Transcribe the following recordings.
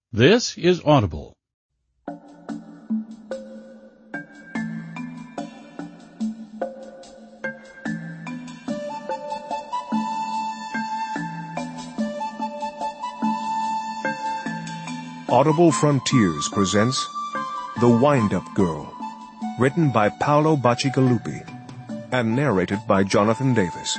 This is Audible. Audible Frontiers presents The Wind-Up Girl, written by Paolo Bacigalupi and narrated by Jonathan Davis.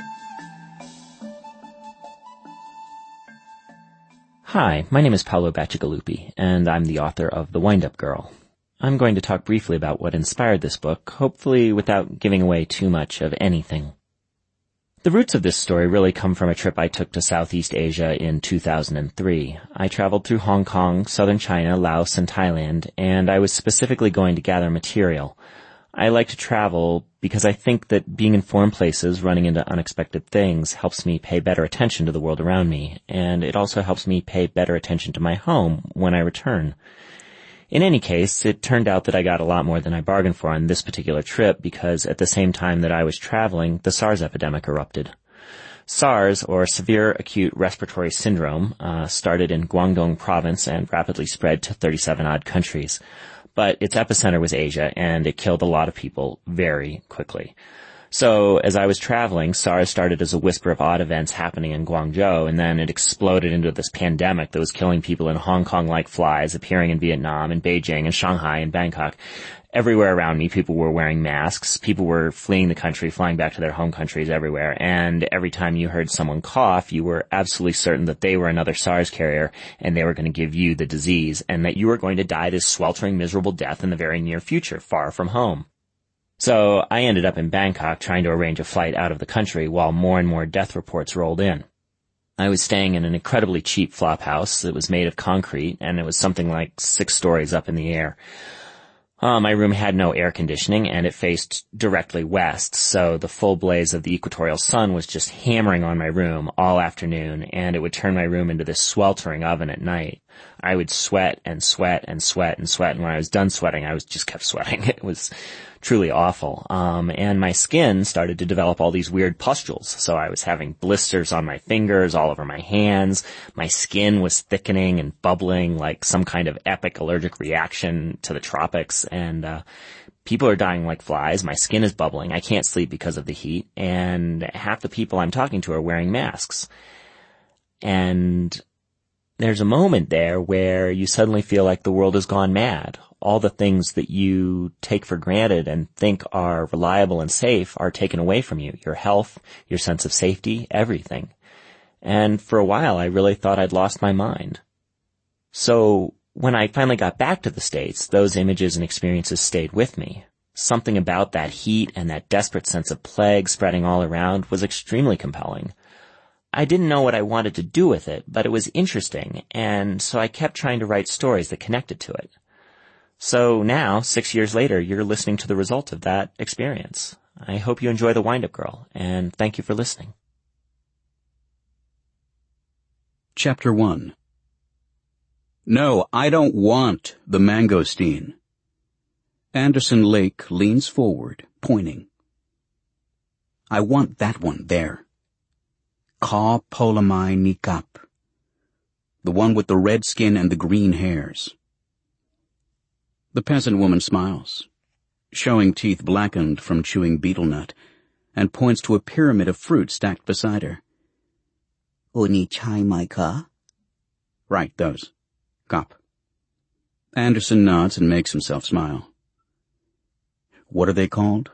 Hi, my name is Paolo Bacigalupi, and I'm the author of The Wind-Up Girl. I'm going to talk briefly about what inspired this book, hopefully without giving away too much of anything. The roots of this story really come from a trip I took to Southeast Asia in 2003. I traveled through Hong Kong, southern China, Laos, and Thailand, and I was specifically going to gather material. I like to travel because I think that being in foreign places, running into unexpected things, helps me pay better attention to the world around me, and it also helps me pay better attention to my home when I return. In any case, it turned out that I got a lot more than I bargained for on this particular trip because at the same time that I was traveling, the SARS epidemic erupted. SARS, or Severe Acute Respiratory Syndrome, started in Guangdong province and rapidly spread to 37-odd countries. But its epicenter was Asia, and it killed a lot of people very quickly. So, as I was traveling, SARS started as a whisper of odd events happening in Guangzhou, and then it exploded into this pandemic that was killing people in Hong Kong like flies, appearing in Vietnam, and Beijing, and Shanghai, and Bangkok. Everywhere around me, people were wearing masks, people were fleeing the country, flying back to their home countries everywhere, and every time you heard someone cough, you were absolutely certain that they were another SARS carrier, and they were going to give you the disease, and that you were going to die this sweltering, miserable death in the very near future, far from home. So I ended up in Bangkok trying to arrange a flight out of the country while more and more death reports rolled in. I was staying in an incredibly cheap flop house that was made of concrete, and it was something like 6 stories up in the air. My room had no air conditioning, and it faced directly west, so the full blaze of the equatorial sun was just hammering on my room all afternoon, and it would turn my room into this sweltering oven at night. I would sweat and sweat and sweat and sweat, and when I was done sweating, I just kept sweating. It was truly awful. And my skin started to develop all these weird pustules. So I was having blisters on my fingers, all over my hands. My skin was thickening and bubbling like some kind of epic allergic reaction to the tropics. And, people are dying like flies. My skin is bubbling. I can't sleep because of the heat. And half the people I'm talking to are wearing masks. And there's a moment there where you suddenly feel like the world has gone mad. All the things that you take for granted and think are reliable and safe are taken away from you. Your health, your sense of safety, everything. And for a while, I really thought I'd lost my mind. So when I finally got back to the States, those images and experiences stayed with me. Something about that heat and that desperate sense of plague spreading all around was extremely compelling. I didn't know what I wanted to do with it, but it was interesting, and so I kept trying to write stories that connected to it. So now, 6 years later, you're listening to the result of that experience. I hope you enjoy The Wind-Up Girl, and thank you for listening. Chapter 1. No, I don't want the mangosteen. Anderson Lake leans forward, pointing. I want that one there. Ka Polamai Nikap. The one with the red skin and the green hairs. The peasant woman smiles, showing teeth blackened from chewing betel nut, and points to a pyramid of fruit stacked beside her. Uni chai mai ka? Right, those. Kap. Anderson nods and makes himself smile. What are they called?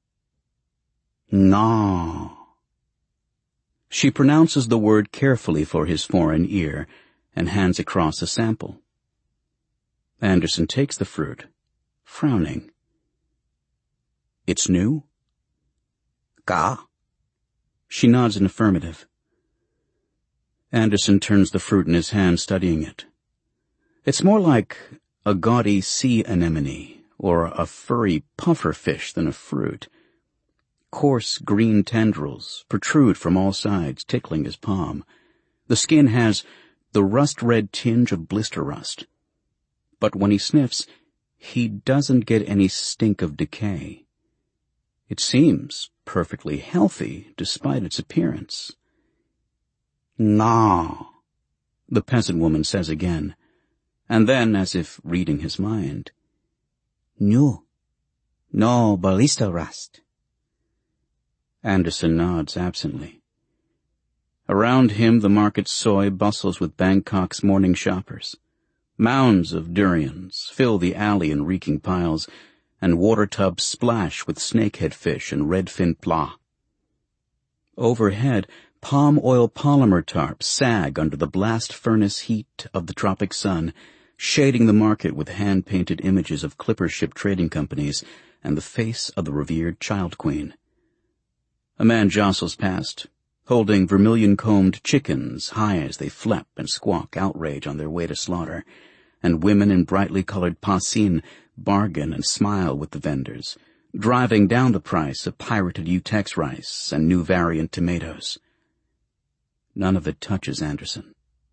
Nga. She pronounces the word carefully for his foreign ear and hands across a sample. Anderson takes the fruit, frowning. It's new? Ka? She nods in affirmative. Anderson turns the fruit in his hand, studying it. It's more like a gaudy sea anemone or a furry puffer fish than a fruit. Coarse green tendrils protrude from all sides, tickling his palm. The skin has the rust-red tinge of blister rust. But when he sniffs, he doesn't get any stink of decay. It seems perfectly healthy despite its appearance. "Nah," the peasant woman says again, And then, as if reading his mind, "Nu, no ballista rast." Anderson nods absently. Around him the market soi bustles with Bangkok's morning shoppers. Mounds of durians fill the alley in reeking piles, and water tubs splash with snakehead fish and redfin pla. Overhead, palm oil polymer tarps sag under the blast furnace heat of the tropic sun, shading the market with hand-painted images of clipper ship trading companies and the face of the revered child queen. A man jostles past, holding vermilion-combed chickens high as they flap and squawk outrage on their way to slaughter, and women in brightly colored pasin bargain and smile with the vendors, driving down the price of pirated Utex rice and new variant tomatoes. None of it touches Anderson.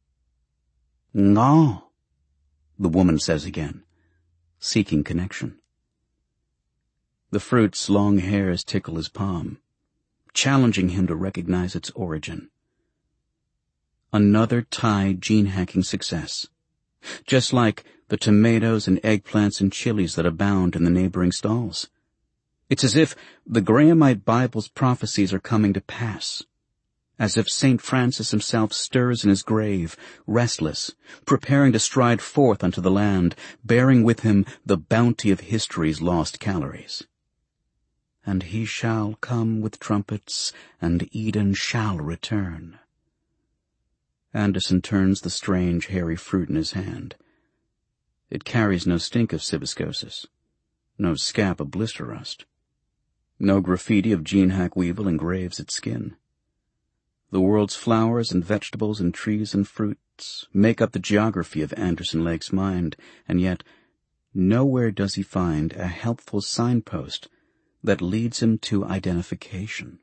"No," the woman says again, seeking connection. The fruit's long hairs tickle his palm, challenging him to recognize its origin. Another Thai gene-hacking success, just like the tomatoes and eggplants and chilies that abound in the neighboring stalls. It's as if the Grahamite Bible's prophecies are coming to pass, as if St. Francis himself stirs in his grave, restless, preparing to stride forth unto the land, bearing with him the bounty of history's lost calories. And he shall come with trumpets, and Eden shall return. Anderson turns the strange, hairy fruit in his hand. It carries no stink of cibiscosis, no scab of blister rust. No graffiti of gene-hack weevil engraves its skin. The world's flowers and vegetables and trees and fruits make up the geography of Anderson Lake's mind, and yet nowhere does he find a helpful signpost that leads him to identification.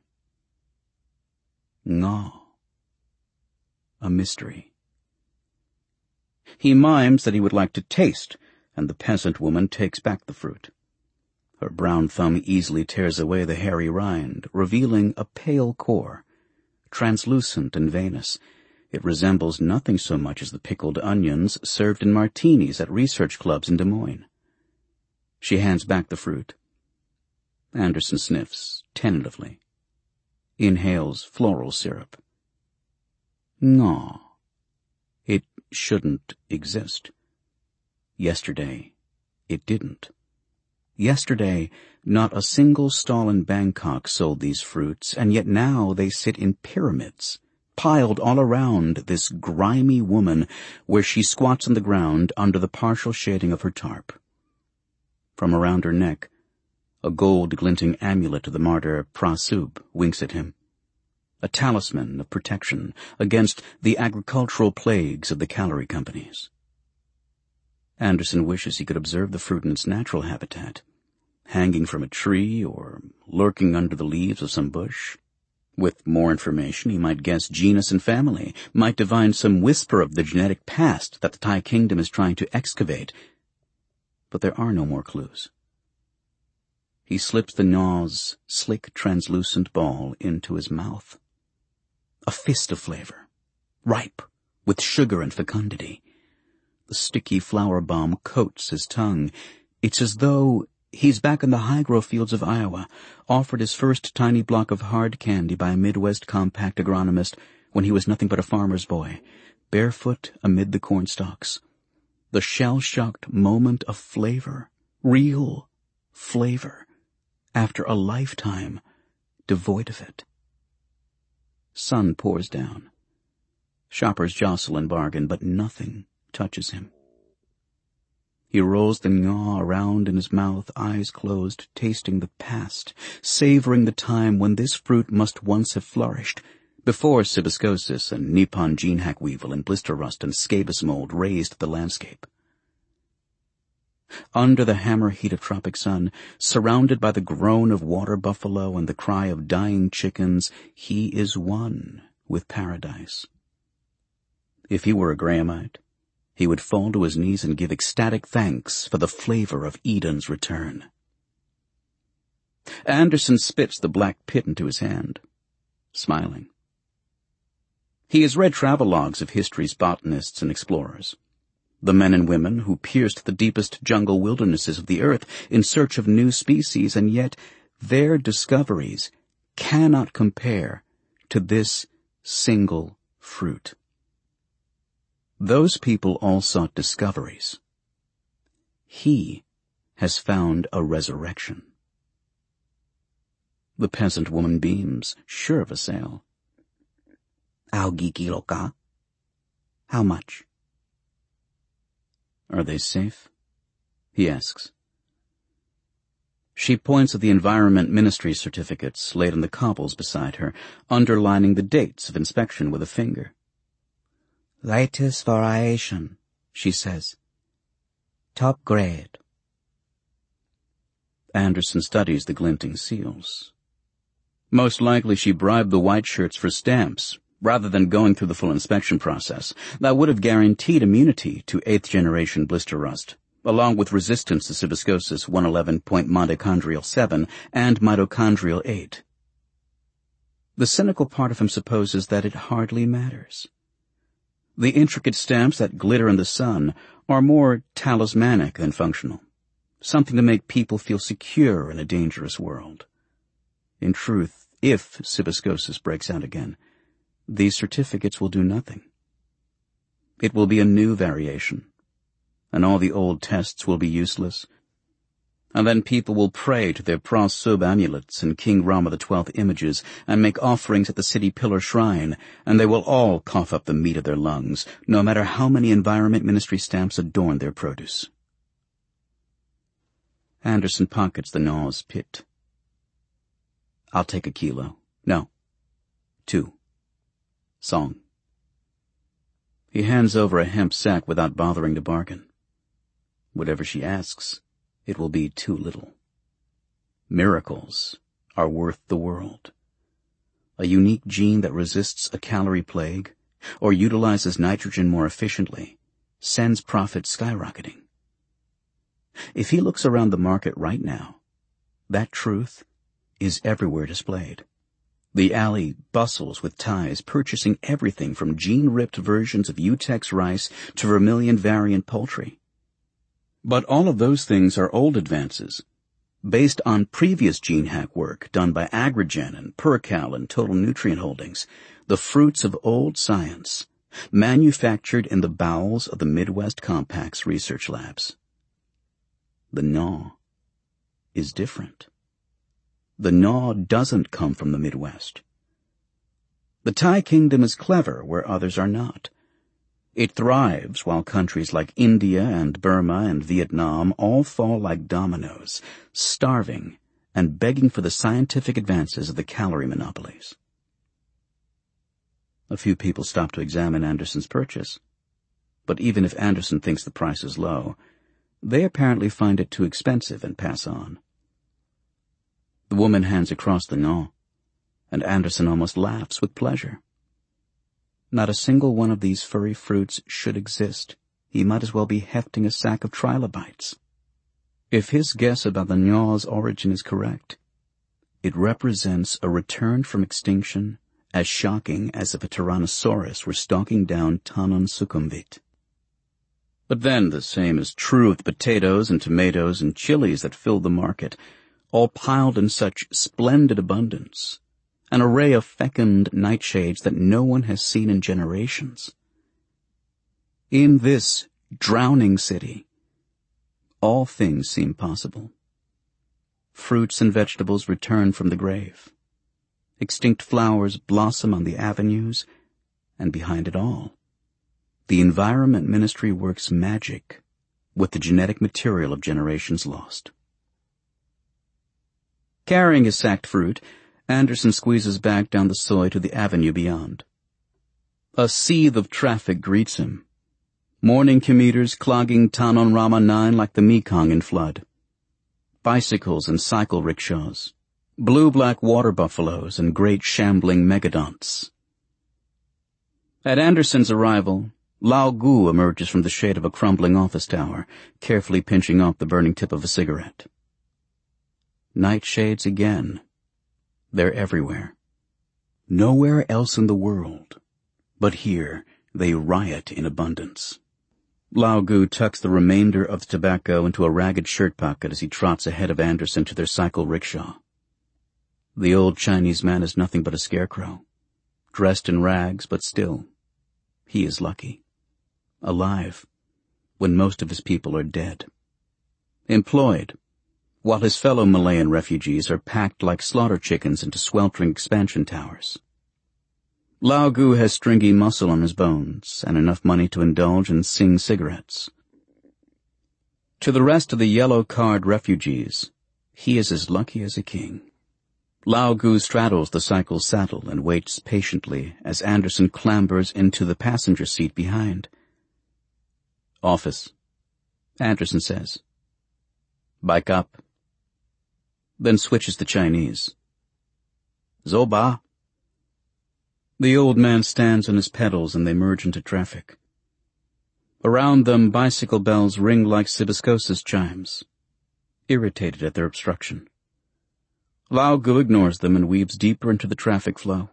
Ngaw. A mystery. He mimes that he would like to taste, and the peasant woman takes back the fruit. Her brown thumb easily tears away the hairy rind, revealing a pale core. Translucent and veinous, it resembles nothing so much as the pickled onions served in martinis at research clubs in Des Moines. She hands back the fruit. Anderson sniffs, tentatively. Inhales floral syrup. No. It shouldn't exist. Yesterday, it didn't. Yesterday, not a single stall in Bangkok sold these fruits, and yet now they sit in pyramids, piled all around this grimy woman where she squats on the ground under the partial shading of her tarp. From around her neck, a gold-glinting amulet of the martyr Prasub winks at him, a talisman of protection against the agricultural plagues of the calorie companies. Anderson wishes he could observe the fruit in its natural habitat, hanging from a tree or lurking under the leaves of some bush. With more information, he might guess genus and family, might divine some whisper of the genetic past that the Thai kingdom is trying to excavate. But there are no more clues. He slips the gnaw's slick, translucent ball into his mouth. A fist of flavor, ripe, with sugar and fecundity. The sticky flower balm coats his tongue. It's as though he's back in the high-grow fields of Iowa, offered his first tiny block of hard candy by a Midwest compact agronomist when he was nothing but a farmer's boy, barefoot amid the corn stalks. The shell-shocked moment of flavor, real flavor, after a lifetime devoid of it. Sun pours down. Shoppers jostle and bargain, but nothing touches him. He rolls the gnaw around in his mouth, eyes closed, tasting the past, savoring the time when this fruit must once have flourished, before cibiscosis and Nippon gene-hack weevil and blister rust and scabious mold raised the landscape. Under the hammer heat of tropic sun, surrounded by the groan of water buffalo and the cry of dying chickens, he is one with paradise. If he were a Grahamite, he would fall to his knees and give ecstatic thanks for the flavor of Eden's return. Anderson spits the black pit into his hand, smiling. He has read travelogues of history's botanists and explorers. the men and women who pierced the deepest jungle wildernesses of the earth in search of new species, and yet their discoveries cannot compare to this single fruit. Those people all sought discoveries. He has found a resurrection. The peasant woman beams, sure of a sale. Augiki ka? How much? Are they safe? He asks. She points at the Environment Ministry certificates laid on the cobbles beside her, underlining the dates of inspection with a finger. Latest variation, she says. Top grade. Anderson studies the glinting seals. Most likely she bribed the white shirts for stamps, rather than going through the full inspection process. That would have guaranteed immunity to 8th-generation blister rust, along with resistance to Cibiscosis 111.mitochondrial 7 and mitochondrial 8. The cynical part of him supposes that it hardly matters. The intricate stamps that glitter in the sun are more talismanic than functional, something to make people feel secure in a dangerous world. In truth, if Cibiscosis breaks out again, these certificates will do nothing. It will be a new variation, and all the old tests will be useless. And then people will pray to their Pra-Sub amulets and King Rama XII images and make offerings at the city pillar shrine, and they will all cough up the meat of their lungs, no matter how many Environment Ministry stamps adorn their produce. Anderson pockets the Naw's pit. I'll take a kilo. No. 2. Song. He hands over a hemp sack without bothering to bargain. Whatever she asks, it will be too little. Miracles are worth the world. A unique gene that resists a calorie plague or utilizes nitrogen more efficiently sends profits skyrocketing. If he looks around the market right now, that truth is everywhere displayed. The alley bustles with Thais purchasing everything from gene-ripped versions of Utex rice to vermilion variant poultry. But all of those things are old advances, based on previous gene hack work done by Agrogen and Percal and Total Nutrient Holdings, the fruits of old science, manufactured in the bowels of the Midwest Compact's research labs. The Naw is different. The Naw doesn't come from the Midwest. The Thai kingdom is clever where others are not. It thrives while countries like India and Burma and Vietnam all fall like dominoes, starving and begging for the scientific advances of the calorie monopolies. A few people stop to examine Anderson's purchase, but even if Anderson thinks the price is low, they apparently find it too expensive and pass on. The woman hands across the Naw, and Anderson almost laughs with pleasure. Not a single one of these furry fruits should exist. He might as well be hefting a sack of trilobites. If his guess about the Naw's origin is correct, it represents a return from extinction as shocking as if a Tyrannosaurus were stalking down Tanon Sukhumvit. But then the same is true of the potatoes and tomatoes and chilies that filled the market, all piled in such splendid abundance, an array of fecund nightshades that no one has seen in generations. In this drowning city, all things seem possible. Fruits and vegetables return from the grave. Extinct flowers blossom on the avenues, and behind it all, the Environment Ministry works magic with the genetic material of generations lost. Carrying his sacked fruit, Anderson squeezes back down the soy to the avenue beyond. A seethe of traffic greets him. Morning commuters clogging Tanon Rama 9 like the Mekong in flood. Bicycles and cycle rickshaws. Blue-black water buffaloes and great shambling megadonts. At Anderson's arrival, Lao Gu emerges from the shade of a crumbling office tower, carefully pinching off the burning tip of a cigarette. Nightshades again. They're everywhere. Nowhere else in the world, but here they riot in abundance. Lao Gu tucks the remainder of the tobacco into a ragged shirt pocket as he trots ahead of Anderson to their cycle rickshaw. The old Chinese man is nothing but a scarecrow, dressed in rags, but still, he is lucky. Alive, when most of his people are dead. Employed, while his fellow Malayan refugees are packed like slaughter chickens into sweltering expansion towers. Lao Gu has stringy muscle on his bones and enough money to indulge in Sing cigarettes. To the rest of the yellow-card refugees, he is as lucky as a king. Lao Gu straddles the cycle's saddle and waits patiently as Anderson clambers into the passenger seat behind. "Office," Anderson says. "Bike up." Then switches to Chinese. "Zoba." The old man stands on his pedals and they merge into traffic. Around them, bicycle bells ring like Sibiscosis chimes, irritated at their obstruction. Lao Gu ignores them and weaves deeper into the traffic flow.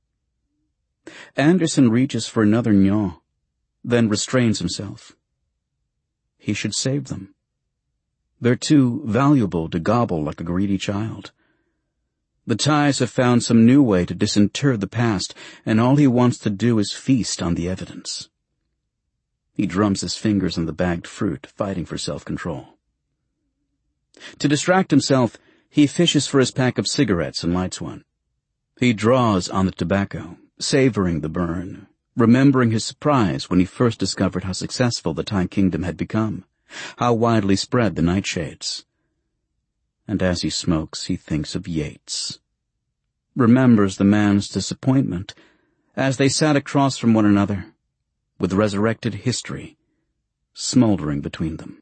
Anderson reaches for another gnaw, then restrains himself. He should save them. They're too valuable to gobble like a greedy child. The Thais have found some new way to disinter the past, and all he wants to do is feast on the evidence. He drums his fingers on the bagged fruit, fighting for self-control. To distract himself, he fishes for his pack of cigarettes and lights one. He draws on the tobacco, savoring the burn, remembering his surprise when he first discovered how successful the Thai kingdom had become, how widely spread the nightshades. And as he smokes, he thinks of Yates. Remembers the man's disappointment as they sat across from one another, with resurrected history smoldering between them.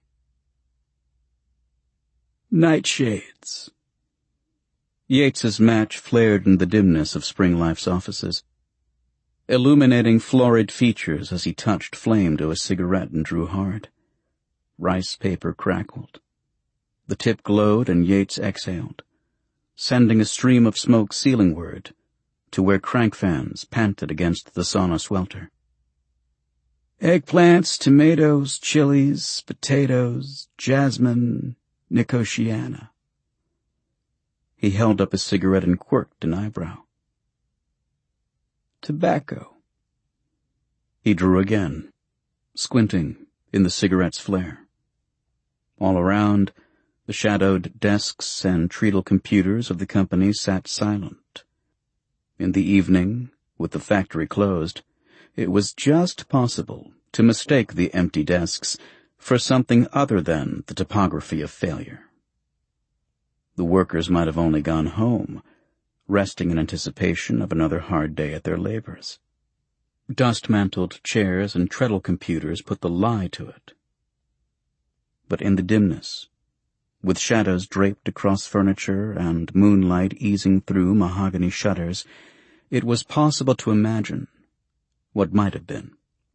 Nightshades. Yates's match flared in the dimness of Spring Life's offices, illuminating florid features as he touched flame to a cigarette and drew hard. Rice paper crackled. The tip glowed and Yates exhaled, sending a stream of smoke ceilingward to where crank fans panted against the sauna swelter. Eggplants, tomatoes, chilies, potatoes, jasmine, nicotiana. He held up his cigarette and quirked an eyebrow. Tobacco. He drew again, squinting in the cigarette's flare. All around, the shadowed desks and treadle computers of the company sat silent. In the evening, with the factory closed, it was just possible to mistake the empty desks for something other than the topography of failure. The workers might have only gone home, resting in anticipation of another hard day at their labors. Dust-mantled chairs and treadle computers put the lie to it. But in the dimness, with shadows draped across furniture and moonlight easing through mahogany shutters, it was possible to imagine what might have been.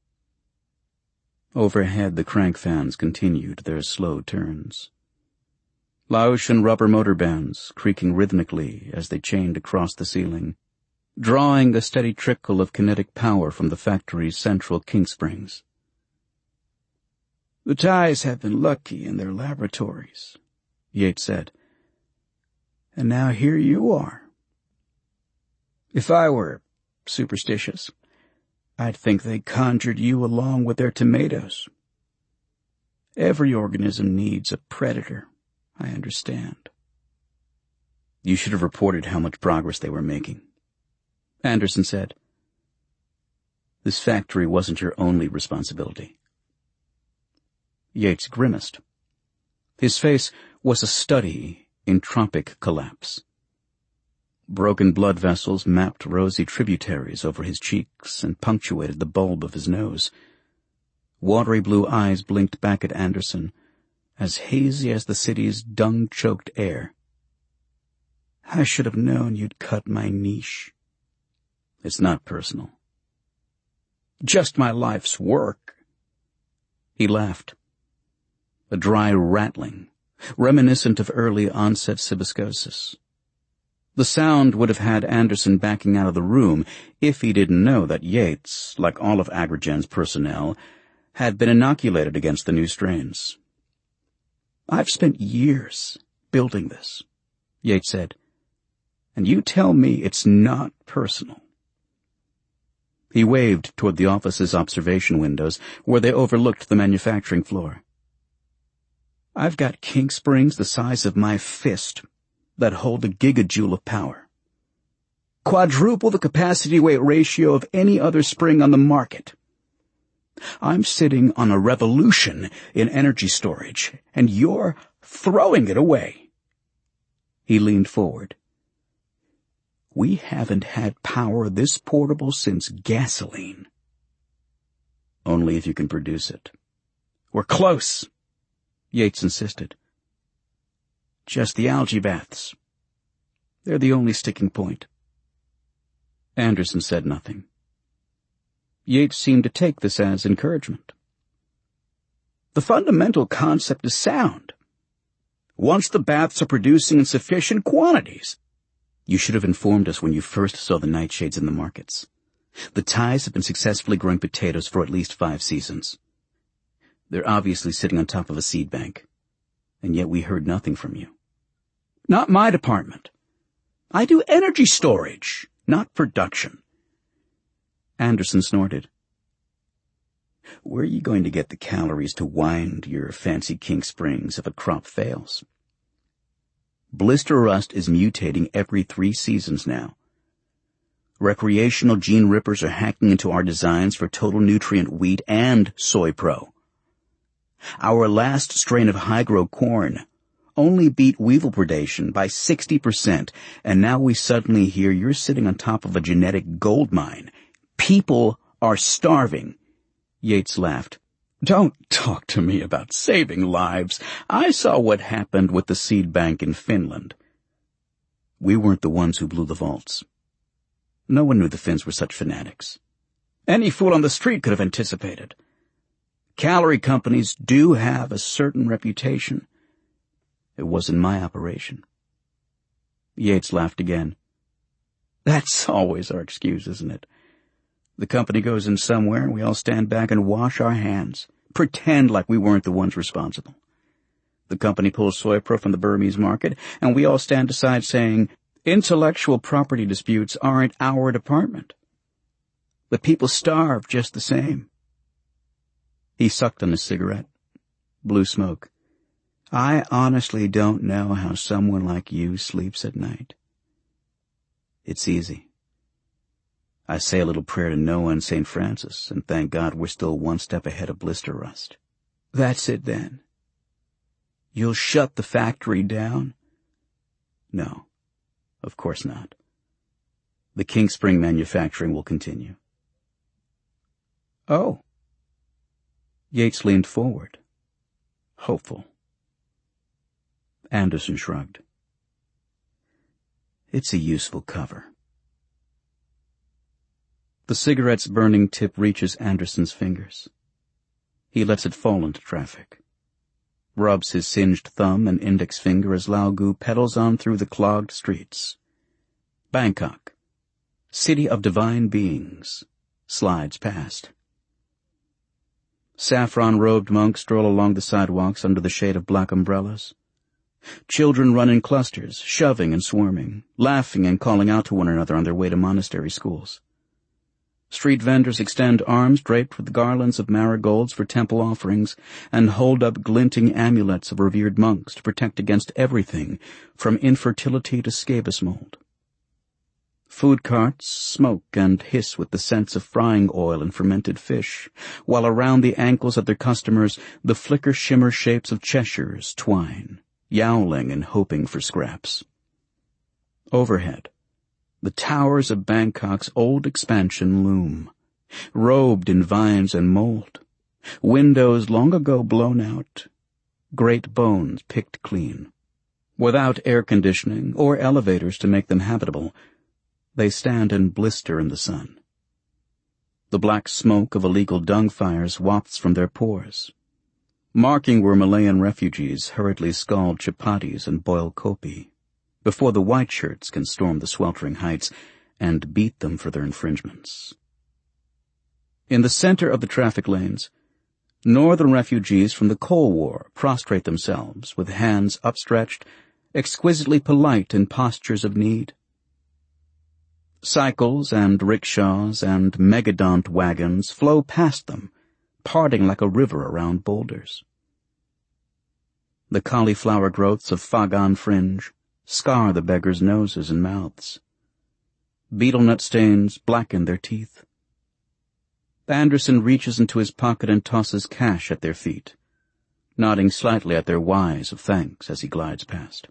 Overhead, the crank fans continued their slow turns. Laotian rubber motor bands creaking rhythmically as they chained across the ceiling, drawing a steady trickle of kinetic power from the factory's central kink springs. The Thais have been lucky in their laboratories, Yates said. And now here you are. If I were superstitious, I'd think they conjured you along with their tomatoes. Every organism needs a predator, I understand. You should have reported how much progress they were making, Anderson said. This factory wasn't your only responsibility. Yates grimaced. His face was a study in tropic collapse. Broken blood vessels mapped rosy tributaries over his cheeks and punctuated the bulb of his nose. Watery blue eyes blinked back at Anderson, as hazy as the city's dung-choked air. I should have known you'd cut my niche. It's not personal. Just my life's work. He laughed. A dry rattling, reminiscent of early-onset Sibiscosis. The sound would have had Anderson backing out of the room if he didn't know that Yates, like all of Agrogen's personnel, had been inoculated against the new strains. "I've spent years building this," Yates said, "and you tell me it's not personal." He waved toward the office's observation windows, where they overlooked the manufacturing floor. "I've got kink springs the size of my fist that hold a gigajoule of power. Quadruple the capacity-weight ratio of any other spring on the market. I'm sitting on a revolution in energy storage, and you're throwing it away." He leaned forward. "We haven't had power this portable since gasoline." "Only if you can produce it." "We're close," Yates insisted. "Just the algae baths. They're the only sticking point." Anderson said nothing. Yates seemed to take this as encouragement. "The fundamental concept is sound. Once the baths are producing in sufficient quantities—" "You should have informed us when you first saw the nightshades in the markets. The Ties have been successfully growing potatoes for at least 5 seasons. They're obviously sitting on top of a seed bank, and yet we heard nothing from you." "Not my department. I do energy storage, not production." Anderson snorted. "Where are you going to get the calories to wind your fancy kink springs if a crop fails? Blister rust is mutating every 3 seasons now. Recreational gene rippers are hacking into our designs for total nutrient wheat and soy pro. Our last strain of high-grow corn only beat weevil predation by 60%, and now we suddenly hear you're sitting on top of a genetic gold mine. People are starving." Yates laughed. "Don't talk to me about saving lives. I saw what happened with the seed bank in Finland." "We weren't the ones who blew the vaults. No one knew the Finns were such fanatics. Any fool on the street could have anticipated. Calorie companies do have a certain reputation. It wasn't my operation." Yates laughed again. "That's always our excuse, isn't it? The company goes in somewhere, and we all stand back and wash our hands, pretend like we weren't the ones responsible. The company pulls soy pro from the Burmese market, and we all stand aside saying, 'Intellectual property disputes aren't our department.' But people starve just the same." He sucked on his cigarette, blew smoke. "I honestly don't know how someone like you sleeps at night." "It's easy. I say a little prayer to Noah and St. Francis, and thank God we're still 1 step ahead of blister rust." "That's it then. You'll shut the factory down?" "No, of course not. The kink spring manufacturing will continue." "Oh." Yates leaned forward, hopeful. Anderson shrugged. "It's a useful cover." The cigarette's burning tip reaches Anderson's fingers. He lets it fall into traffic, rubs his singed thumb and index finger as Lao Gu pedals on through the clogged streets. Bangkok, city of divine beings, slides past. Saffron-robed monks stroll along the sidewalks under the shade of black umbrellas. Children run in clusters, shoving and swarming, laughing and calling out to one another on their way to monastery schools. Street vendors extend arms draped with garlands of marigolds for temple offerings and hold up glinting amulets of revered monks to protect against everything from infertility to scabious mold. Food carts smoke and hiss with the scents of frying oil and fermented fish, while around the ankles of their customers the flicker-shimmer shapes of Cheshires twine, yowling and hoping for scraps. Overhead, the towers of Bangkok's old expansion loom, robed in vines and mold, windows long ago blown out, great bones picked clean. Without air conditioning or elevators to make them habitable, they stand and blister in the sun. The black smoke of illegal dung fires wafts from their pores, marking where Malayan refugees hurriedly scald chapatis and boil kopi, before the white shirts can storm the sweltering heights and beat them for their infringements. In the center of the traffic lanes, Northern refugees from the Cold War prostrate themselves with hands upstretched, exquisitely polite in postures of need. Cycles and rickshaws and megadont wagons flow past them, parting like a river around boulders. The cauliflower growths of Fagan fringe scar the beggars' noses and mouths. Beetle nut stains blacken their teeth. Anderson reaches into his pocket and tosses cash at their feet, nodding slightly at their whys of thanks as he glides past.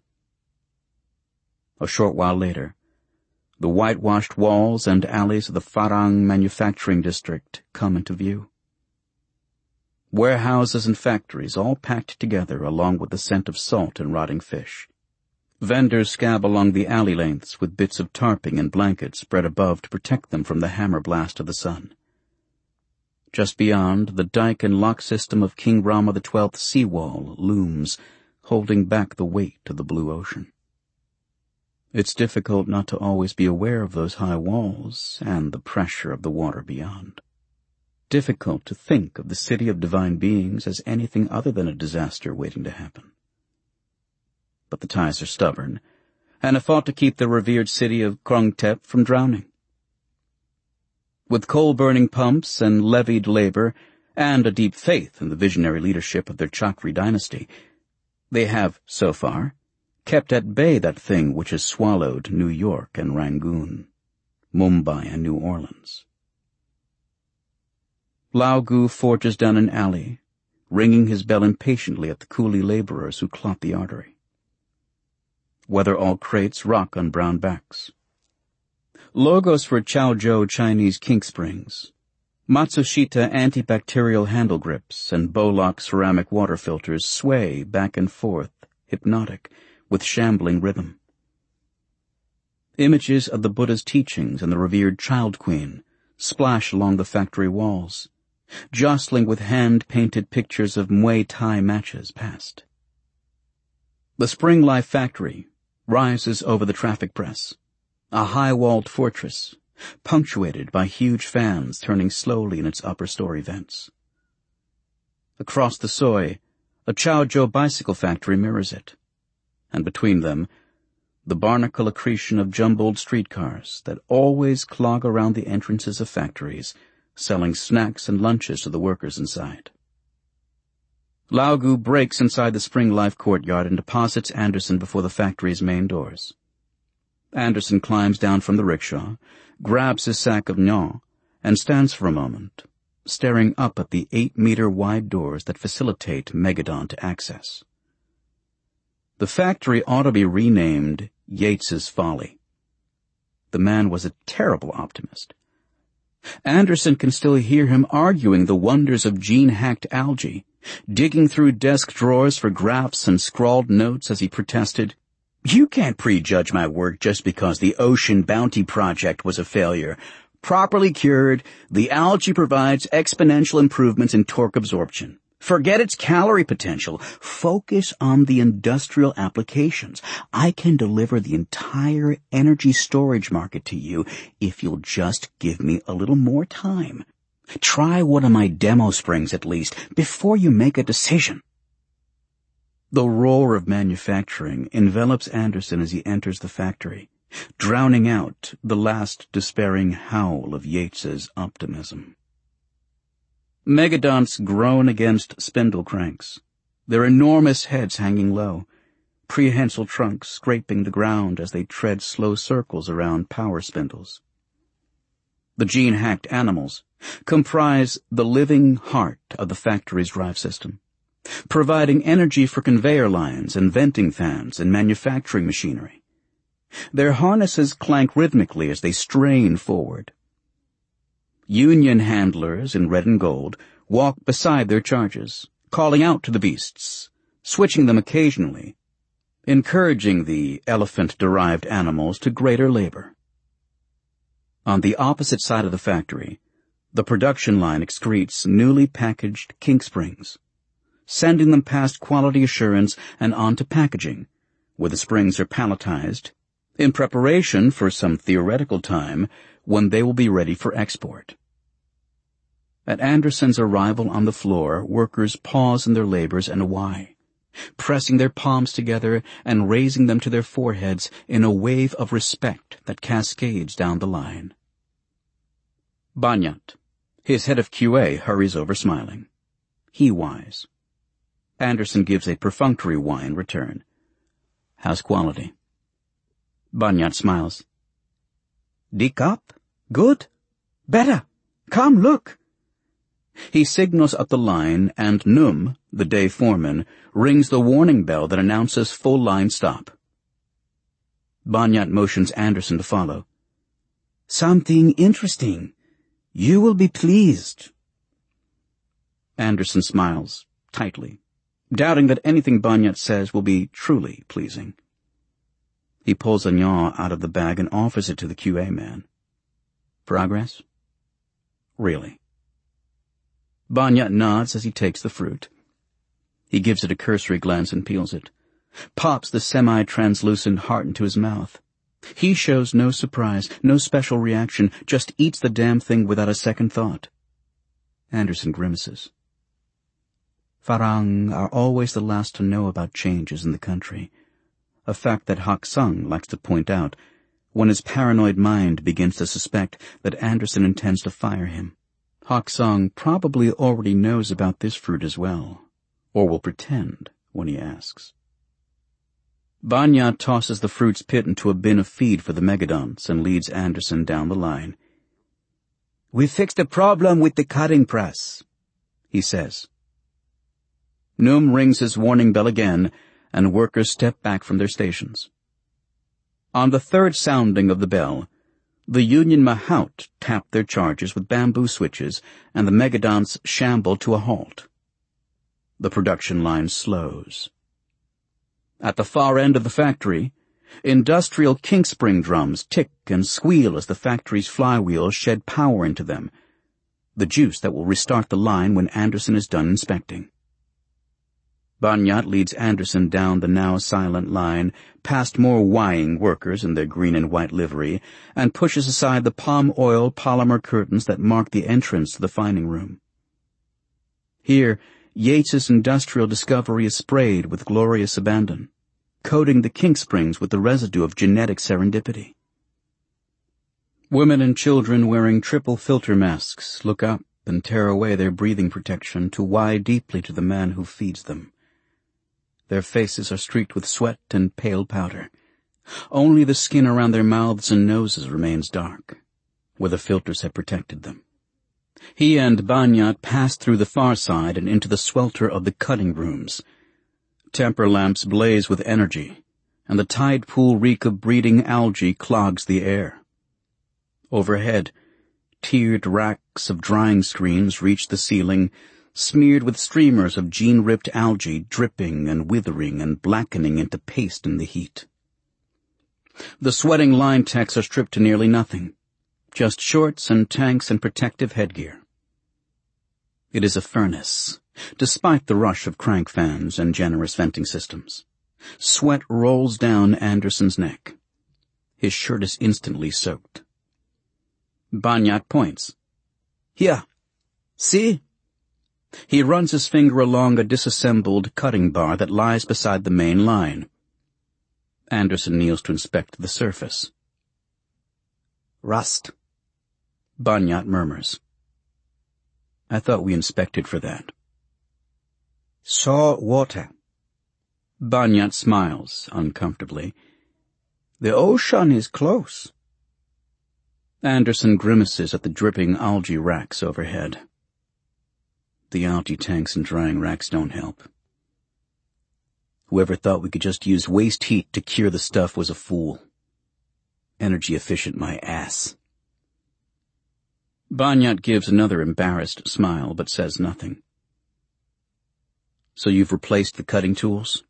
A short while later, the whitewashed walls and alleys of the Farang manufacturing district come into view. Warehouses and factories all packed together along with the scent of salt and rotting fish. Vendors scab along the alley lengths with bits of tarping and blankets spread above to protect them from the hammer blast of the sun. Just beyond, the dike and lock system of King Rama XII's seawall looms, holding back the weight of the blue ocean. It's difficult not to always be aware of those high walls and the pressure of the water beyond. Difficult to think of the city of divine beings as anything other than a disaster waiting to happen. But the ties are stubborn, and have fought to keep the revered city of Krongtep from drowning. With coal-burning pumps and levied labor, and a deep faith in the visionary leadership of their Chakri dynasty, they have, so far, kept at bay that thing which has swallowed New York and Rangoon, Mumbai and New Orleans. Lao Gu forges down an alley, ringing his bell impatiently at the coolie laborers who clot the artery. Weather-all crates rock on brown backs. Logos for Chaozhou Chinese kink springs, Matsushita antibacterial handle grips, and Bolock ceramic water filters sway back and forth, hypnotic, with shambling rhythm. Images of the Buddha's teachings and the revered Child Queen splash along the factory walls, jostling with hand-painted pictures of Muay Thai matches past. The Spring Life factory rises over the traffic press, a high-walled fortress, punctuated by huge fans turning slowly in its upper-story vents. Across the Soi, a Chaozhou bicycle factory mirrors it, and between them, the barnacle accretion of jumbled streetcars that always clog around the entrances of factories, selling snacks and lunches to the workers inside. Lao Gu breaks inside the Spring Life courtyard and deposits Anderson before the factory's main doors. Anderson climbs down from the rickshaw, grabs his sack of gnaw, and stands for a moment, staring up at the 8-meter-wide doors that facilitate megadont access. The factory ought to be renamed Yates's Folly. The man was a terrible optimist. Anderson can still hear him arguing the wonders of gene-hacked algae, digging through desk drawers for graphs and scrawled notes as he protested, "You can't prejudge my work just because the Ocean Bounty Project was a failure. Properly cured, the algae provides exponential improvements in torque absorption. Forget its calorie potential. Focus on the industrial applications. I can deliver the entire energy storage market to you if you'll just give me a little more time. Try one of my demo springs at least before you make a decision." The roar of manufacturing envelops Anderson as he enters the factory, drowning out the last despairing howl of Yates's optimism. Megadonts groan against spindle cranks, their enormous heads hanging low, prehensile trunks scraping the ground as they tread slow circles around power spindles. The gene-hacked animals comprise the living heart of the factory's drive system, providing energy for conveyor lines and venting fans and manufacturing machinery. Their harnesses clank rhythmically as they strain forward. Union handlers in red and gold walk beside their charges, calling out to the beasts, switching them occasionally, encouraging the elephant-derived animals to greater labor. On the opposite side of the factory, the production line excretes newly packaged kink springs, sending them past quality assurance and on to packaging, where the springs are palletized, in preparation for some theoretical time when they will be ready for export. At Anderson's arrival on the floor, workers pause in their labors and why, pressing their palms together and raising them to their foreheads in a wave of respect that cascades down the line. Banyat, his head of QA, hurries over smiling. He whys. Anderson gives a perfunctory why in return. How's quality? Banyat smiles. Dick up? Good? Better. Come, look. He signals up the line, and Num, the day foreman, rings the warning bell that announces full line stop. Banyat motions Anderson to follow. Something interesting. You will be pleased. Anderson smiles, tightly, doubting that anything Banyat says will be truly pleasing. He pulls a yaw out of the bag and offers it to the QA man. Progress? Really? Banyat nods as he takes the fruit. He gives it a cursory glance and peels it, pops the semi-translucent heart into his mouth. He shows no surprise, no special reaction, just eats the damn thing without a second thought. Anderson grimaces. Farang are always the last to know about changes in the country, a fact that Hak Sung likes to point out when his paranoid mind begins to suspect that Anderson intends to fire him. Hak Sung probably already knows about this fruit as well, or will pretend when he asks. Banyat tosses the fruit's pit into a bin of feed for the megadonts and leads Anderson down the line. We fixed the problem with the cutting press, he says. Num rings his warning bell again, and workers step back from their stations. On the third sounding of the bell, the Union Mahout tap their charges with bamboo switches, and the megadonts shamble to a halt. The production line slows. At the far end of the factory, industrial kinkspring drums tick and squeal as the factory's flywheels shed power into them, the juice that will restart the line when Anderson is done inspecting. Banyat leads Anderson down the now silent line, past more whying workers in their green and white livery, and pushes aside the palm oil polymer curtains that mark the entrance to the fining room. Here, Yates's industrial discovery is sprayed with glorious abandon, coating the kinksprings with the residue of genetic serendipity. Women and children wearing triple filter masks look up and tear away their breathing protection to why deeply to the man who feeds them. Their faces are streaked with sweat and pale powder. Only the skin around their mouths and noses remains dark, where the filters have protected them. He and Banyat pass through the far side and into the swelter of the cutting rooms. Temper lamps blaze with energy, and the tide pool reek of breeding algae clogs the air. Overhead, tiered racks of drying screens reach the ceiling, smeared with streamers of gene-ripped algae dripping and withering and blackening into paste in the heat. The sweating line techs are stripped to nearly nothing, just shorts and tanks and protective headgear. It is a furnace, despite the rush of crank fans and generous venting systems. Sweat rolls down Anderson's neck. His shirt is instantly soaked. Banyat points. Here, see? He runs his finger along a disassembled cutting bar that lies beside the main line. Anderson kneels to inspect the surface. Rust. Banyat murmurs. I thought we inspected for that. Salt water. Banyat smiles uncomfortably. The ocean is close. Anderson grimaces at the dripping algae racks overhead. The algae tanks and drying racks don't help. Whoever thought we could just use waste heat to cure the stuff was a fool. Energy efficient my ass. Banyat gives another embarrassed smile, but says nothing. So you've replaced the cutting tools?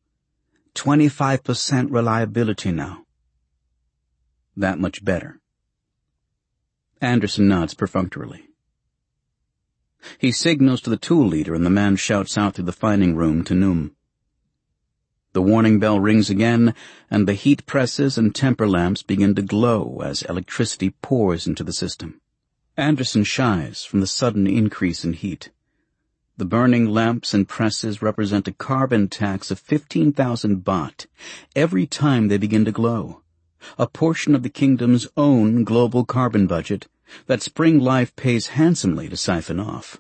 25% reliability now. That much better. Anderson nods perfunctorily. He signals to the tool leader, and the man shouts out through the fining room to Num. The warning bell rings again, and the heat presses and temper lamps begin to glow as electricity pours into the system. Anderson shies from the sudden increase in heat. The burning lamps and presses represent a carbon tax of 15,000 baht every time they begin to glow, a portion of the kingdom's own global carbon budget that Spring Life pays handsomely to siphon off.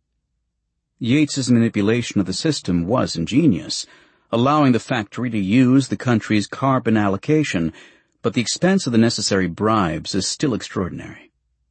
Yates's manipulation of the system was ingenious, allowing the factory to use the country's carbon allocation, but the expense of the necessary bribes is still extraordinary.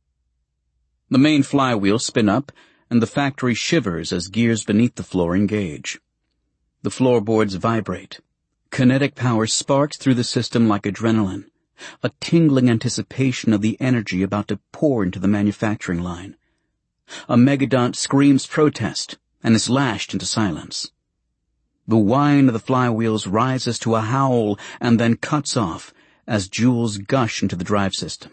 The main flywheels spin up, and the factory shivers as gears beneath the floor engage. The floorboards vibrate. Kinetic power sparks through the system like adrenaline, a tingling anticipation of the energy about to pour into the manufacturing line. A megadont screams protest and is lashed into silence. The whine of the flywheels rises to a howl and then cuts off as joules gush into the drive system.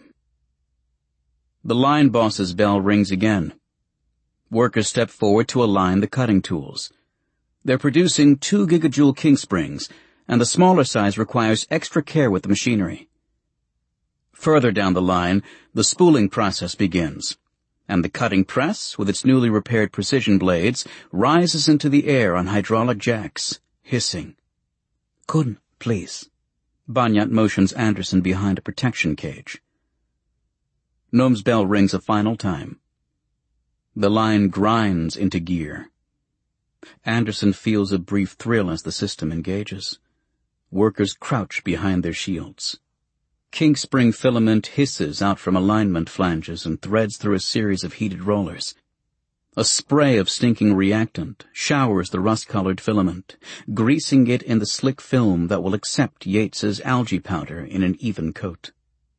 The line boss's bell rings again. Workers step forward to align the cutting tools. They're producing 2 gigajoule king springs, and the smaller size requires extra care with the machinery. Further down the line, the spooling process begins, and the cutting press, with its newly repaired precision blades, rises into the air on hydraulic jacks, hissing. "Kun, please." Banyat motions Anderson behind a protection cage. Noam's bell rings a final time. The line grinds into gear. Anderson feels a brief thrill as the system engages. Workers crouch behind their shields. King spring filament hisses out from alignment flanges and threads through a series of heated rollers. A spray of stinking reactant showers the rust-colored filament, greasing it in the slick film that will accept Yates's algae powder in an even coat.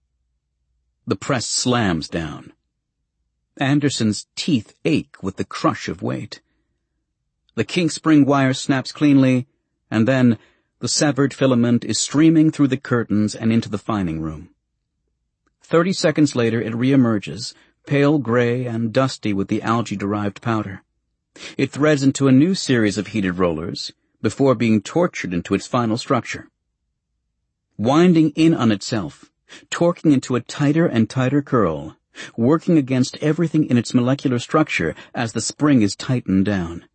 The press slams down. Anderson's teeth ache with the crush of weight. The king spring wire snaps cleanly, and then the severed filament is streaming through the curtains and into the fining room. 30 seconds later it reemerges, pale gray and dusty with the algae-derived powder. It threads into a new series of heated rollers before being tortured into its final structure. Winding in on itself, torquing into a tighter and tighter curl, working against everything in its molecular structure as the spring is tightened down.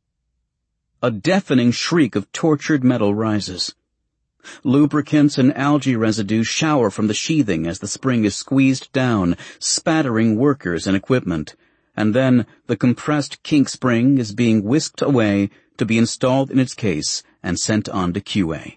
A deafening shriek of tortured metal rises. Lubricants and algae residue shower from the sheathing as the spring is squeezed down, spattering workers and equipment, and then the compressed kink spring is being whisked away to be installed in its case and sent on to QA.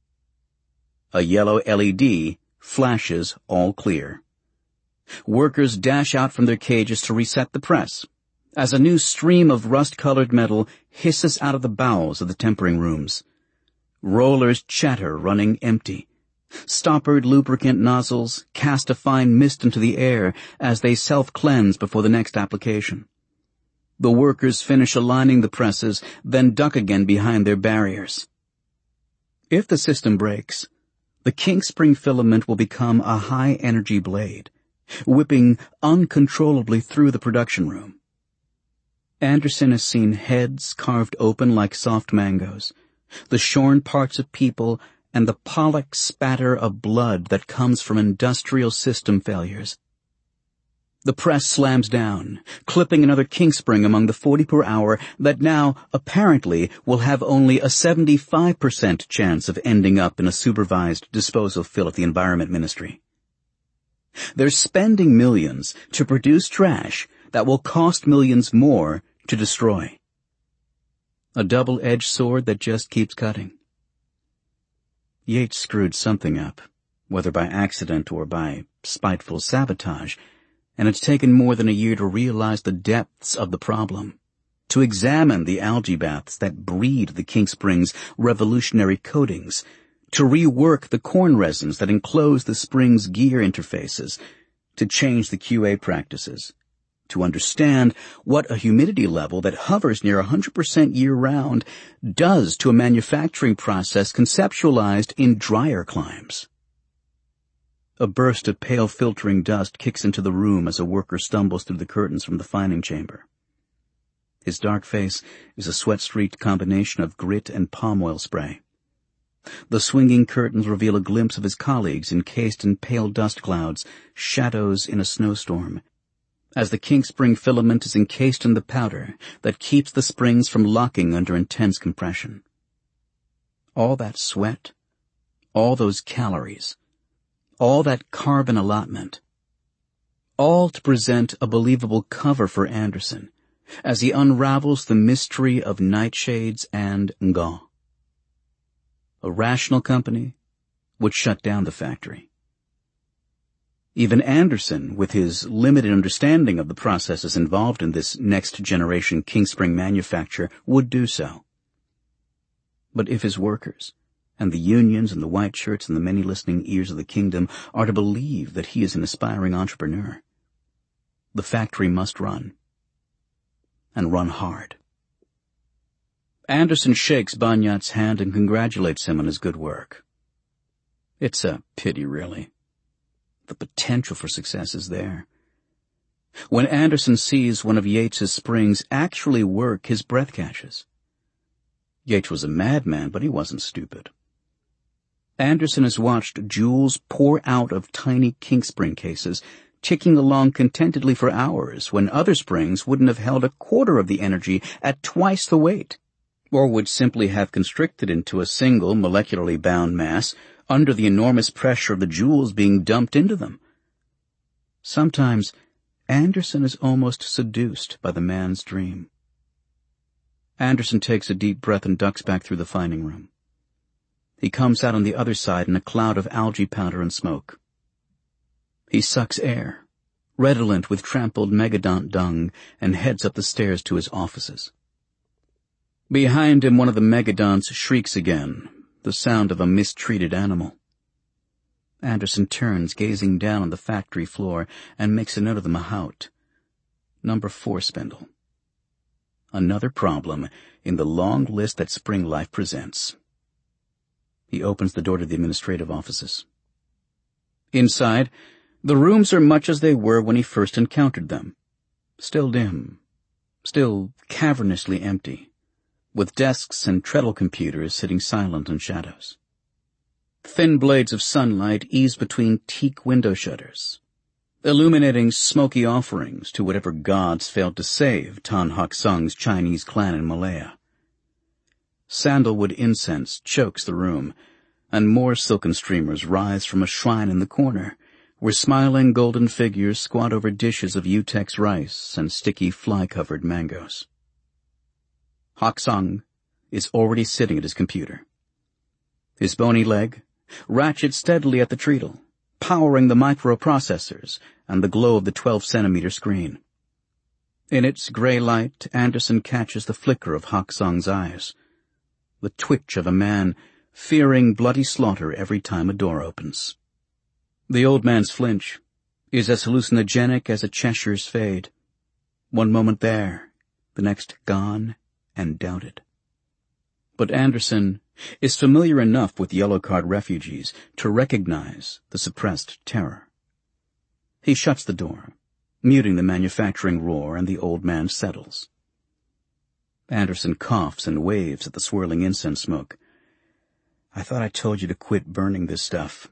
A yellow LED flashes all clear. Workers dash out from their cages to reset the press, as a new stream of rust-colored metal hisses out of the bowels of the tempering rooms. Rollers chatter, running empty. Stoppered lubricant nozzles cast a fine mist into the air as they self-cleanse before the next application. The workers finish aligning the presses, then duck again behind their barriers. If the system breaks, the kink spring filament will become a high-energy blade, whipping uncontrollably through the production room. Anderson has seen heads carved open like soft mangoes, the shorn parts of people, and the pollock spatter of blood that comes from industrial system failures. The press slams down, clipping another kink spring among the 40 per hour that now, apparently, will have only a 75% chance of ending up in a supervised disposal fill at the Environment Ministry. They're spending millions to produce trash that will cost millions more to destroy. A double-edged sword that just keeps cutting. Yates screwed something up, whether by accident or by spiteful sabotage, and it's taken more than a year to realize the depths of the problem, to examine the algae baths that breed the kink spring's revolutionary coatings, to rework the corn resins that enclose the spring's gear interfaces, to change the QA practices, to understand what a humidity level that hovers near 100% year-round does to a manufacturing process conceptualized in drier climes. A burst of pale filtering dust kicks into the room as a worker stumbles through the curtains from the fining chamber. His dark face is a sweat-streaked combination of grit and palm oil spray. The swinging curtains reveal a glimpse of his colleagues encased in pale dust clouds, shadows in a snowstorm, as the kink spring filament is encased in the powder that keeps the springs from locking under intense compression. All that sweat, all those calories, all that carbon allotment, all to present a believable cover for Anderson as he unravels the mystery of nightshades and Nga. A rational company would shut down the factory. Even Anderson, with his limited understanding of the processes involved in this next-generation kink spring manufacture, would do so. But if his workers, and the unions and the white shirts and the many listening ears of the kingdom are to believe that he is an aspiring entrepreneur, the factory must run, and run hard. Anderson shakes Banyat's hand and congratulates him on his good work. It's a pity, really. The potential for success is there. When Anderson sees one of Yates's springs actually work, his breath catches. Yates was a madman, but he wasn't stupid. Anderson has watched jewels pour out of tiny kink spring cases, ticking along contentedly for hours when other springs wouldn't have held a quarter of the energy at twice the weight, or would simply have constricted into a single molecularly bound mass under the enormous pressure of the jewels being dumped into them. Sometimes Anderson is almost seduced by the man's dream. Anderson takes a deep breath and ducks back through the fining room. He comes out on the other side in a cloud of algae powder and smoke. He sucks air, redolent with trampled megadont dung, and heads up the stairs to his offices. Behind him, one of the megadonts shrieks again, the sound of a mistreated animal. Anderson turns, gazing down on the factory floor, and makes a note of the mahout. Number 4 spindle. Another problem in the long list that spring life presents. He opens the door to the administrative offices. Inside, the rooms are much as they were when he first encountered them. Still dim, still cavernously empty, with desks and treadle computers sitting silent in shadows. Thin blades of sunlight ease between teak window shutters, illuminating smoky offerings to whatever gods failed to save Tan Hak Sung's Chinese clan in Malaya. Sandalwood incense chokes the room, and more silken streamers rise from a shrine in the corner, where smiling golden figures squat over dishes of Utex rice and sticky fly-covered mangoes. Hak Sung is already sitting at his computer. His bony leg ratchets steadily at the treadle, powering the microprocessors and the glow of the 12-centimeter screen. In its gray light, Anderson catches the flicker of Hak Sung's eyes, the twitch of a man fearing bloody slaughter every time a door opens. The old man's flinch is as hallucinogenic as a Cheshire's fade. One moment there, the next gone and doubted. But Anderson is familiar enough with yellow card refugees to recognize the suppressed terror. He shuts the door, muting the manufacturing roar, and the old man settles. Anderson coughs and waves at the swirling incense smoke. I thought I told you to quit burning this stuff.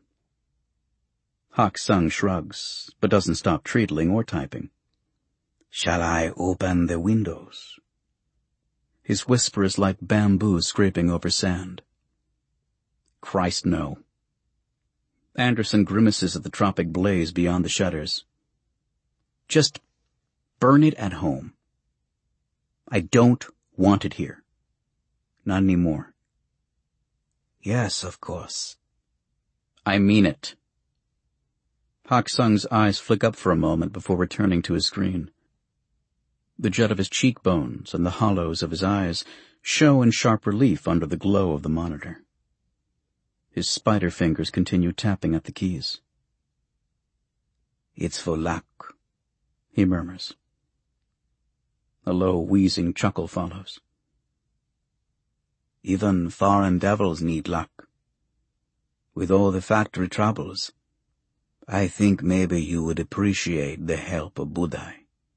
Hak Sung shrugs, but doesn't stop treadling or typing. Shall I open the windows? His whisper is like bamboo scraping over sand. Christ, no. Anderson grimaces at the tropic blaze beyond the shutters. Just burn it at home. I don't want it here. Not anymore. Yes, of course. I mean it. Hak Sung's eyes flick up for a moment before returning to his screen. The jet of his cheekbones and the hollows of his eyes show in sharp relief under the glow of the monitor. His spider fingers continue tapping at the keys. It's for luck, he murmurs. A low, wheezing chuckle follows. Even foreign devils need luck. With all the factory troubles, I think maybe you would appreciate the help of Budai.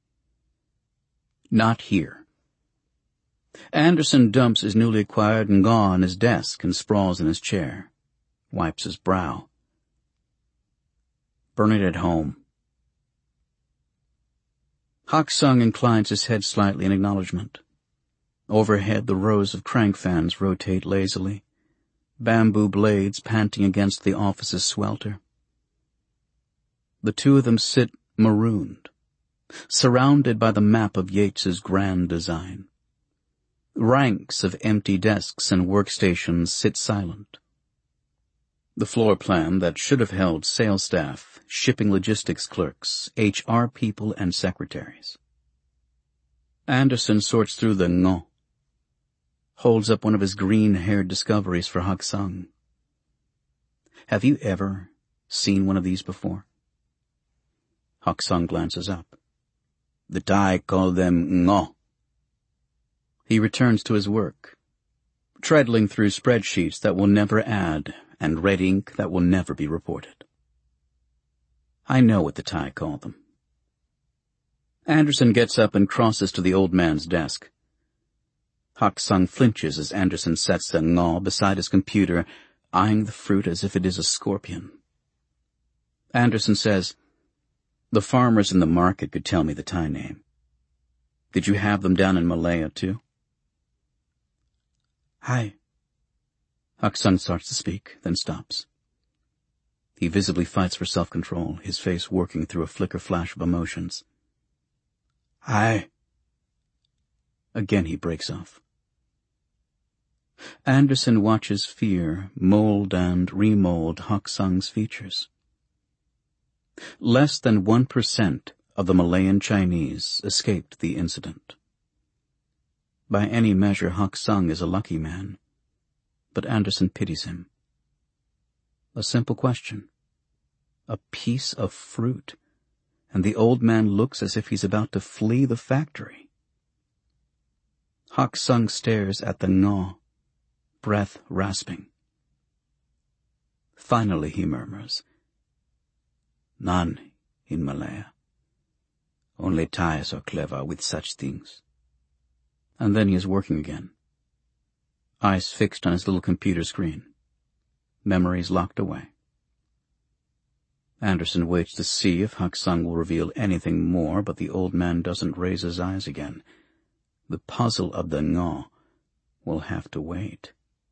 Not here. Anderson dumps his newly acquired Nga on his desk and sprawls in his chair, wipes his brow. Burn it at home. Hak Sung inclines his head slightly in acknowledgement. Overhead, the rows of crank fans rotate lazily, bamboo blades panting against the office's swelter. The two of them sit marooned, surrounded by the map of Yeats's grand design. Ranks of empty desks and workstations sit silent. The floor plan that should have held sales staff, shipping logistics clerks, HR people, and secretaries. Anderson sorts through the ngo, holds up one of his green-haired discoveries for Hak Sung. Have you ever seen one of these before? Hak Sung glances up. The Thai call them ngo. He returns to his work, treadling through spreadsheets that will never add and red ink that will never be reported. I know what the Thai call them. Anderson gets up and crosses to the old man's desk. Hak Sung flinches as Anderson sets the ngo beside his computer, eyeing the fruit as if it is a scorpion. Anderson says, "The farmers in the market could tell me the Thai name. Did you have them down in Malaya, too?" "Hi." Hak Sung starts to speak, then stops. He visibly fights for self-control, his face working through a flicker-flash of emotions. "Hi." Again he breaks off. Anderson watches fear mold and remold Hak Sung's features. Less than 1% of the Malayan Chinese escaped the incident. By any measure, Hak Sung is a lucky man, but Anderson pities him. A simple question. A piece of fruit, and the old man looks as if he's about to flee the factory. Hak Sung stares at the ngo, breath rasping. Finally he murmurs, "None in Malaya. Only Thais are clever with such things." And then he is working again. Eyes fixed on his little computer screen. Memories locked away. Anderson waits to see if Hak Sung will reveal anything more, but the old man doesn't raise his eyes again. The puzzle of the ngo will have to wait.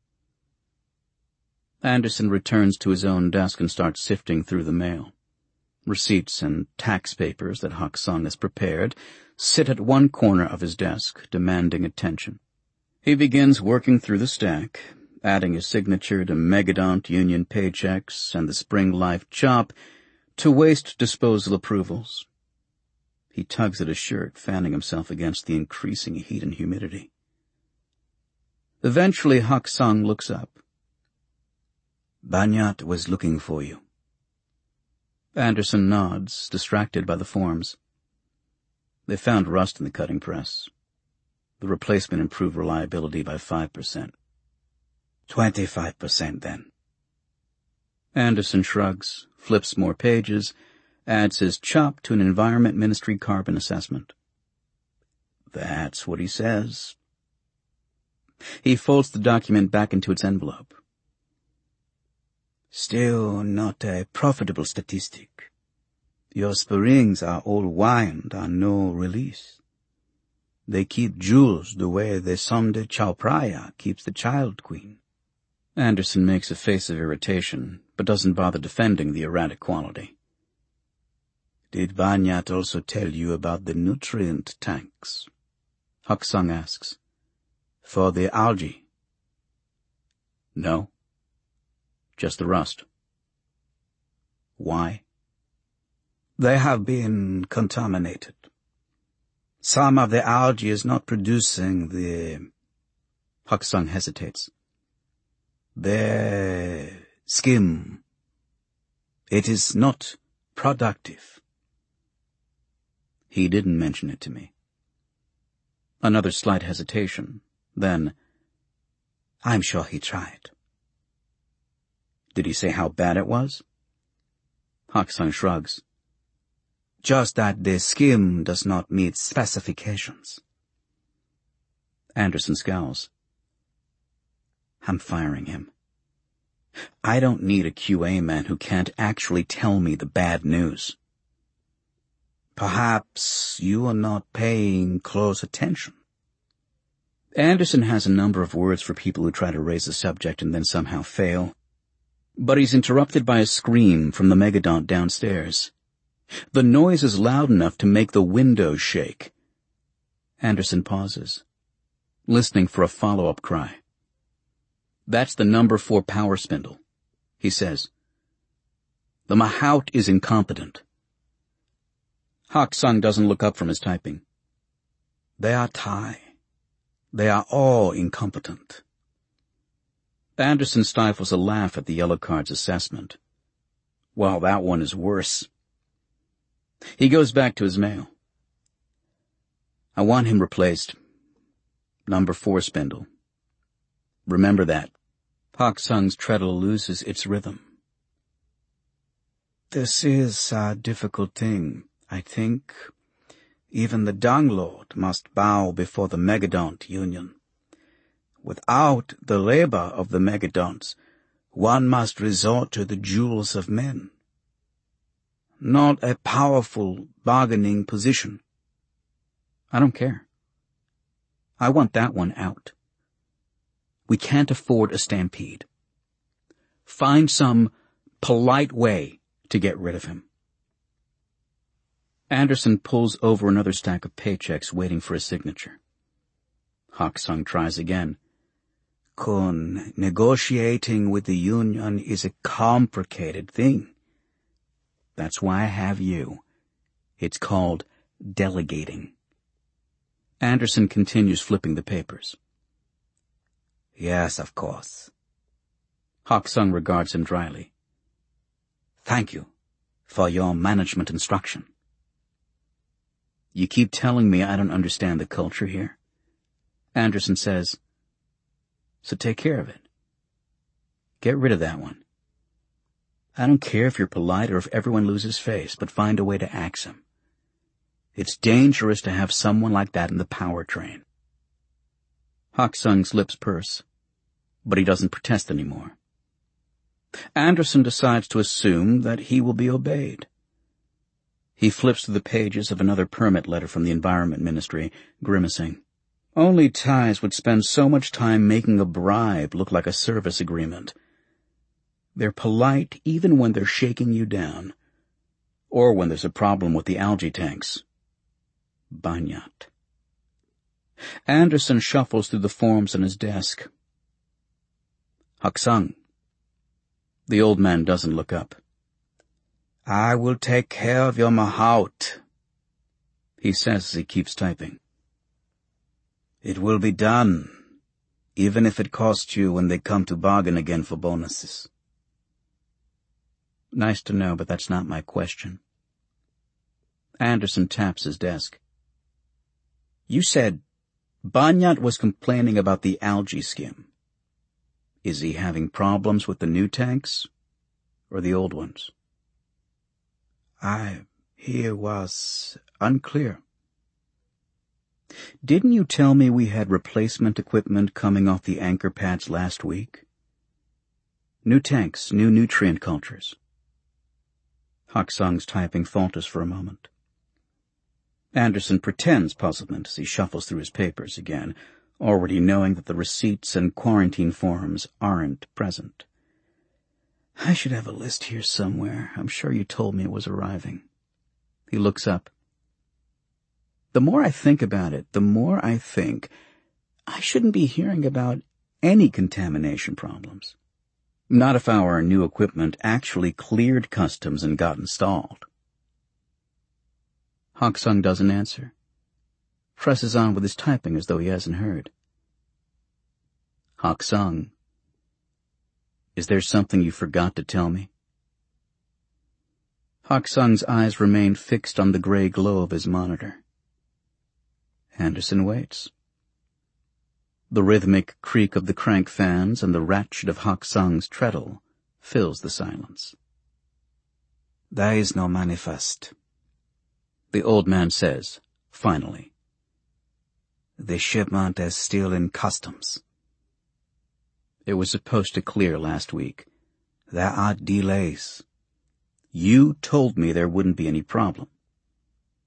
Anderson returns to his own desk and starts sifting through the mail. Receipts and tax papers that Hak Sung has prepared sit at one corner of his desk, demanding attention. He begins working through the stack, adding his signature to Megadont union paychecks and the Spring Life chop to waste disposal approvals. He tugs at his shirt, fanning himself against the increasing heat and humidity. Eventually Hak Sung looks up. "Banyat was looking for you." Anderson nods, distracted by the forms. They found rust in the cutting press. The replacement improved reliability by 5%. 25% then. Anderson shrugs, flips more pages, adds his chop to an Environment Ministry carbon assessment. That's what he says. He folds the document back into its envelope. "Still not a profitable statistic. Your springs are all wind and no release. They keep jewels the way the Somde Chaupraya keeps the Child Queen." Anderson makes a face of irritation, but doesn't bother defending the erratic quality. "Did Banyat also tell you about the nutrient tanks?" Hak Sung asks. "For the algae?" "No. Just the rust." "Why?" "They have been contaminated. Some of the algae is not producing the..." Hak Sung hesitates. "The skim. It is not productive." "He didn't mention it to me." Another slight hesitation. Then, "I'm sure he tried." "Did he say how bad it was?" Hak Sung shrugs. "Just that the skim does not meet specifications." Anderson scowls. "I'm firing him. I don't need a QA man who can't actually tell me the bad news." Perhaps you are not paying close attention. Anderson has a number of words for people who try to raise the subject and then somehow fail. But he's interrupted by a scream from the megadont downstairs. The noise is loud enough to make the windows shake. Anderson pauses, listening for a follow-up cry. That's the number 4 power spindle, he says. The Mahout is incompetent. Hak Sung doesn't look up from his typing. They are Thai. They are all incompetent. Anderson stifles a laugh at the yellow card's assessment. Well, that one is worse. He goes back to his mail. I want him replaced. Number 4 spindle. Remember that. Hak Sung's treadle loses its rhythm. This is a difficult thing, I think. Even the Dung Lord must bow before the Megadont Union. Without the labor of the Megadonts, one must resort to the jewels of men. Not a powerful bargaining position. I don't care. I want that one out. We can't afford a stampede. Find some polite way to get rid of him. Anderson pulls over another stack of paychecks waiting for a signature. Hak Sung tries again. Kun, negotiating with the union is a complicated thing. That's why I have you. It's called delegating. Anderson continues flipping the papers. Yes, of course. Hak Sung regards him dryly. Thank you for your management instruction. You keep telling me I don't understand the culture here. Anderson says, so take care of it. Get rid of that one. I don't care if you're polite or if everyone loses face, but find a way to axe him. It's dangerous to have someone like that in the power train. Hak Sung's lips purse, but he doesn't protest anymore. Anderson decides to assume that he will be obeyed. He flips through the pages of another permit letter from the Environment Ministry, grimacing. Only Thais would spend so much time making a bribe look like a service agreement. They're polite even when they're shaking you down, or when there's a problem with the algae tanks. Banyat. Anderson shuffles through the forms on his desk. Hak Sung. The old man doesn't look up. I will take care of your Mahout, he says as he keeps typing. It will be done, even if it costs you when they come to bargain again for bonuses. Nice to know, but that's not my question. Anderson taps his desk. You said Banyat was complaining about the algae skim. Is he having problems with the new tanks or the old ones? He was unclear. Didn't you tell me we had replacement equipment coming off the anchor pads last week? New tanks, new nutrient cultures. Hak Sung's typing falters for a moment. Anderson pretends puzzlement as he shuffles through his papers again, already knowing that the receipts and quarantine forms aren't present. I should have a list here somewhere. I'm sure you told me it was arriving. He looks up. The more I think about it, the more I think I shouldn't be hearing about any contamination problems. Not if our new equipment actually cleared customs and got installed. Hak Sung doesn't answer. Presses on with his typing as though he hasn't heard. Hak Sung. Is there something you forgot to tell me? Hak Sung's eyes remain fixed on the gray glow of his monitor. Anderson waits. The rhythmic creak of the crank fans and the ratchet of Hak Sung's treadle fills the silence. There is no manifest, the old man says, finally. The shipment is still in customs. It was supposed to clear last week. There are delays. You told me there wouldn't be any problem.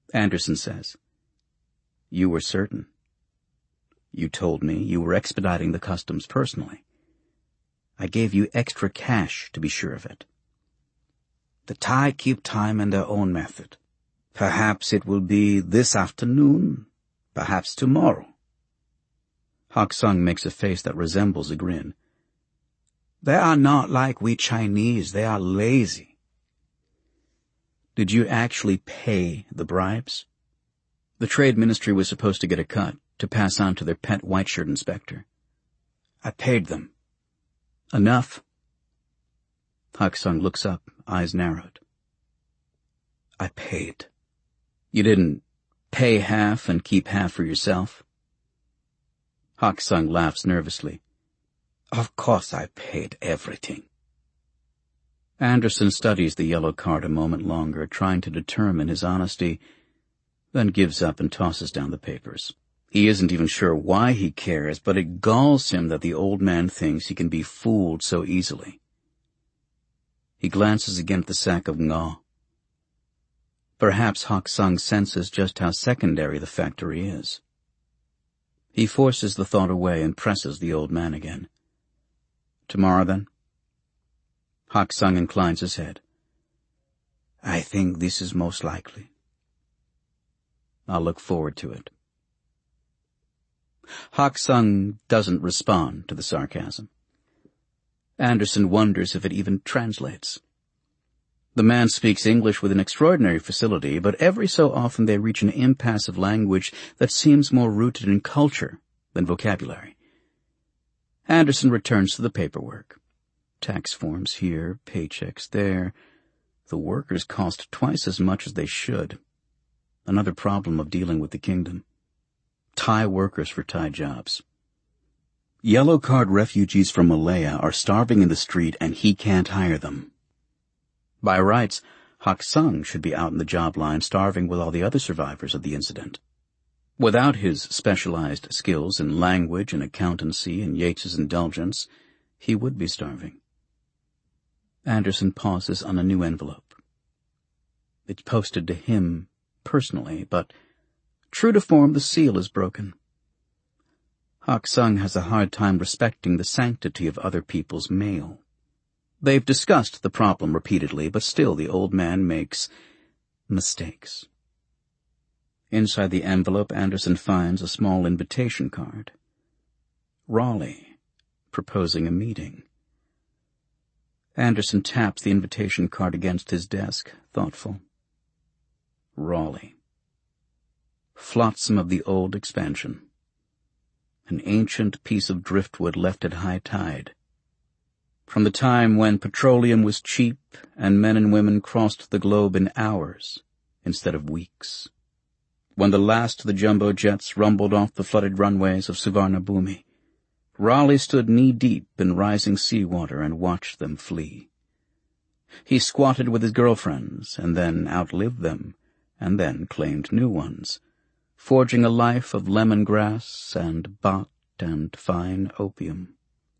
Anderson says. You were certain. You told me you were expediting the customs personally. I gave you extra cash to be sure of it. The Thai keep time in their own method. Perhaps it will be this afternoon, perhaps tomorrow. Hak Sung makes a face that resembles a grin. They are not like we Chinese. They are lazy. Did you actually pay the bribes? The Trade Ministry was supposed to get a cut to pass on to their pet white shirt inspector. I paid them. Enough? Hak Sung looks up, eyes narrowed. I paid. You didn't pay half and keep half for yourself? Hak Sung laughs nervously. Of course I paid everything. Anderson studies the yellow card a moment longer, trying to determine his honesty, then gives up and tosses down the papers. He isn't even sure why he cares, but it galls him that the old man thinks he can be fooled so easily. He glances again at the sack of ngao. Perhaps Hak Sung senses just how secondary the factory is. He forces the thought away and presses the old man again. Tomorrow, then? Hak Sung inclines his head. I think this is most likely. I'll look forward to it. Hak Sung doesn't respond to the sarcasm. Anderson wonders if it even translates. The man speaks English with an extraordinary facility, but every so often they reach an impasse of language that seems more rooted in culture than vocabulary. Anderson returns to the paperwork. Tax forms here, paychecks there. The workers cost twice as much as they should. Another problem of dealing with the kingdom. Thai workers for Thai jobs. Yellow card refugees from Malaya are starving in the street and he can't hire them. By rights, Hak Sung should be out in the job line starving with all the other survivors of the incident. Without his specialized skills in language and accountancy and Yates's indulgence, he would be starving. Anderson pauses on a new envelope. It's posted to him personally, but true to form, the seal is broken. Hak Sung has a hard time respecting the sanctity of other people's mail. They've discussed the problem repeatedly, but still the old man makes mistakes. Inside the envelope, Anderson finds a small invitation card. Raleigh, proposing a meeting. Anderson taps the invitation card against his desk, thoughtful. Raleigh. Flotsam of the old expansion. An ancient piece of driftwood left at high tide. From the time when petroleum was cheap and men and women crossed the globe in hours instead of weeks. When the last of the jumbo jets rumbled off the flooded runways of Suvarnabhumi, Raleigh stood knee-deep in rising seawater and watched them flee. He squatted with his girlfriends and then outlived them and then claimed new ones, forging a life of lemongrass and bhat and fine opium.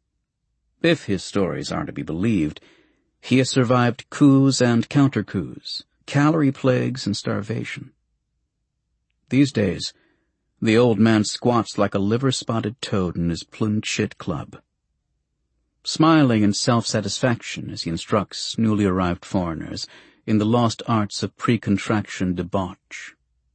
If his stories are to be believed, he has survived coups and counter-coups, calorie plagues and starvation. These days, the old man squats like a liver-spotted toad in his plumed shit club, smiling in self-satisfaction as he instructs newly arrived foreigners in the lost arts of pre-contraction debauch.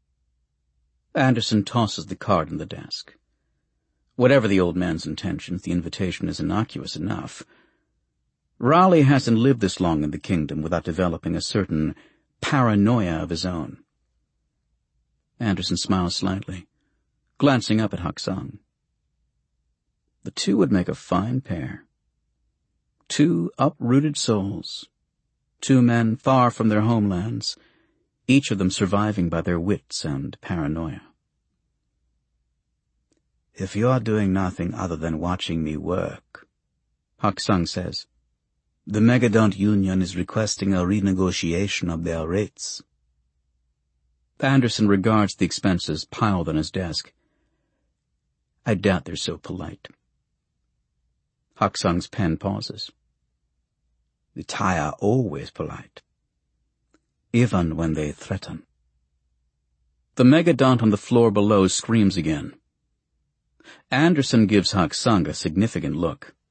Anderson tosses the card on the desk. Whatever the old man's intentions, the invitation is innocuous enough. Raleigh hasn't lived this long in the kingdom without developing a certain paranoia of his own. Anderson smiles slightly, glancing up at Hak Sung. The two would make a fine pair. Two uprooted souls. Two men far from their homelands, each of them surviving by their wits and paranoia. If you're doing nothing other than watching me work, Hak Sung says, the Megadont Union is requesting a renegotiation of their rates. Anderson regards the expenses piled on his desk. I doubt they're so polite. Hak Sung's pen pauses. The Thai are always polite, even when they threaten. The megadont on the floor below screams again. Anderson gives Haksang a significant look.